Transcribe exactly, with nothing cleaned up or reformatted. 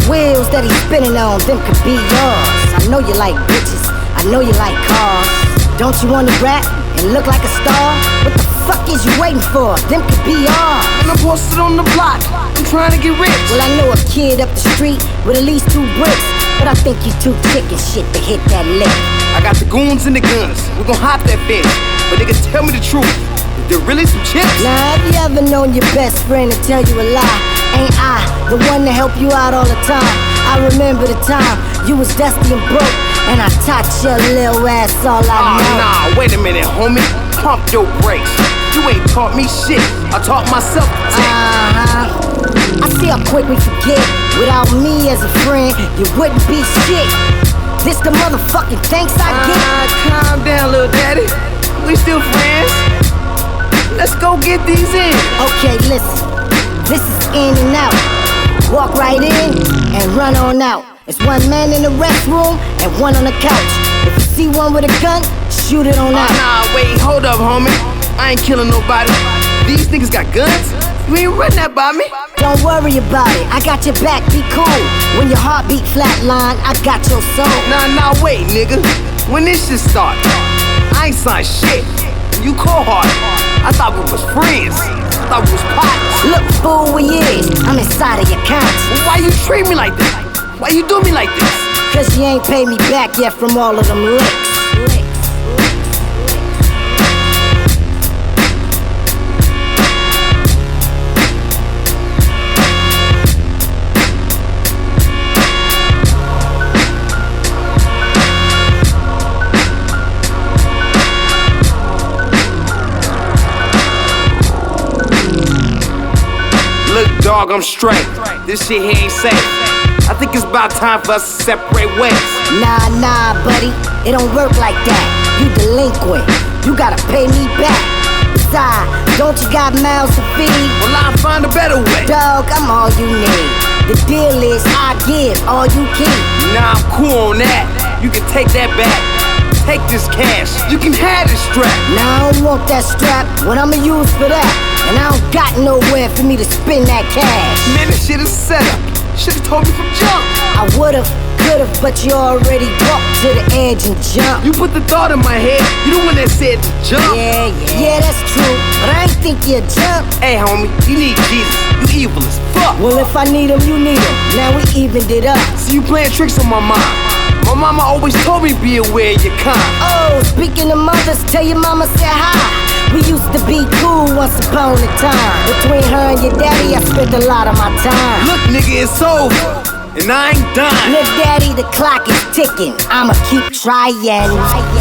wheels that he's spinning on, them could be yours. I know you like bitches, I know you like cars. Don't you wanna rap and look like a star? What the fuck is you waiting for? Them could be ours. And I'm posted on the block, I'm trying to get rich. Well, I know a kid up the street with at least two bricks, but I think you too thick and shit to hit that lick. I got the goons and the guns, we gon' hop that bitch. But niggas, tell me the truth, is there really some chips? Now, have you ever known your best friend to tell you a lie? Ain't I the one to help you out all the time? I remember the time you was dusty and broke, and I taught your little ass all I Oh, know. nah, wait a minute, homie, pump your brakes. You ain't taught me shit, I taught myself to take. Uh-huh. I see how quick we forget. Without me as a friend, you wouldn't be shit. This the motherfucking thanks I get. Ah, calm down, little daddy. We still friends. Let's go get these in. Okay, listen. This is in and out. Walk right in and run on out. It's one man in the restroom and one on the couch. If you see one with a gun, shoot it on Oh, out. nah, wait, hold up, homie. I ain't killing nobody. These niggas got guns. You ain't run that by me. Don't worry about it. I got your back. Be cool. When your heartbeat flatline, I got your soul. Nah, nah, wait, nigga. When this shit start? I ain't signed shit. You cold hard. I thought we was friends. I thought we was partners. Look, fool, we is. I'm inside of your conscience. Why you treat me like this? Why you do me like this? Cause you ain't paid me back yet from all of them licks. Look, dog, I'm straight. This shit here ain't safe. I think it's about time for us to separate ways. Nah, nah, buddy, it don't work like that. You delinquent, you gotta pay me back. Besides, don't you got mouths to feed? Well, I'll find a better way. Dog, I'm all you need. The deal is I give, all you keep. Nah, I'm cool on that. You can take that back. Take this cash. You can have this strap. Now I don't want that strap, what I'ma use for that? And I don't got nowhere for me to spend that cash. Man, this shit is set up. Should've told me from jump. I would've, could've, but you already walked to the edge and jumped. You put the thought in my head. You the one that said to jump. Yeah, yeah, yeah, that's true, but I ain't think you'd jump. Hey, homie, you need Jesus. You evil as fuck. Well, if I need him, you need him. Now we evened it up. See, you playing tricks on my mind. My mama always told me be aware of your kind. Oh, speaking of mothers, tell your mama say hi. We used to be cool once upon a time. Between her and your daddy, I spent a lot of my time. Look, nigga, it's over, and I ain't done. Look, daddy, the clock is ticking. I'ma keep trying.